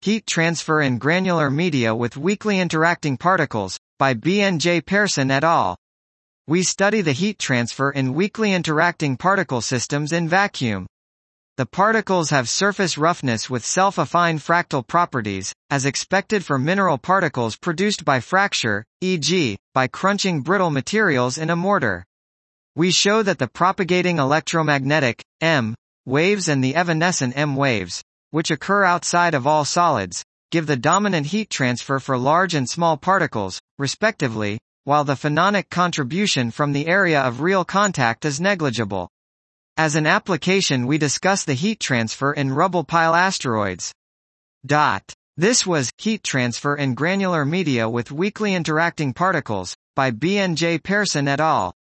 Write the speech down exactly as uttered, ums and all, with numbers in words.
Heat Transfer in Granular Media with Weakly Interacting Particles, by B N J Persson et al. We study the heat transfer in weakly interacting particle systems in vacuum. The particles have surface roughness with self-affine fractal properties, as expected for mineral particles produced by fracture, for example, by crunching brittle materials in a mortar. We show that the propagating electromagnetic, M, waves and the evanescent M waves, which occur outside of all solids, give the dominant heat transfer for large and small particles, respectively, while the phononic contribution from the area of real contact is negligible. As an application, we discuss the heat transfer in rubble pile asteroids. Dot. This was Heat Transfer in Granular Media with Weakly Interacting Particles, by B N J Persson et al.